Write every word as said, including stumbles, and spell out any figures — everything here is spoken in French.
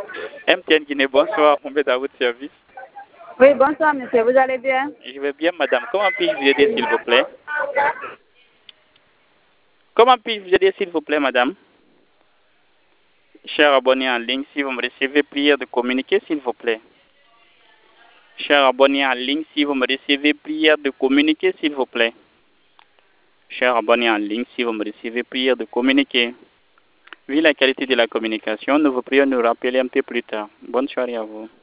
M T N Guinée, bonsoir, on est à votre service. Oui, bonsoir monsieur, vous allez bien? Je vais bien madame, comment puis-je vous aider s'il vous plaît? Comment puis-je vous aider s'il vous plaît madame? Cher abonné en ligne, si vous me recevez, prière de communiquer s'il vous plaît. Cher abonné en ligne, si vous me recevez, prière de communiquer s'il vous plaît. Cher abonné en ligne, si vous me recevez, prière de communiquer. Vu la qualité de la communication, nous vous prions de nous rappeler un peu plus tard. Bonne soirée à vous.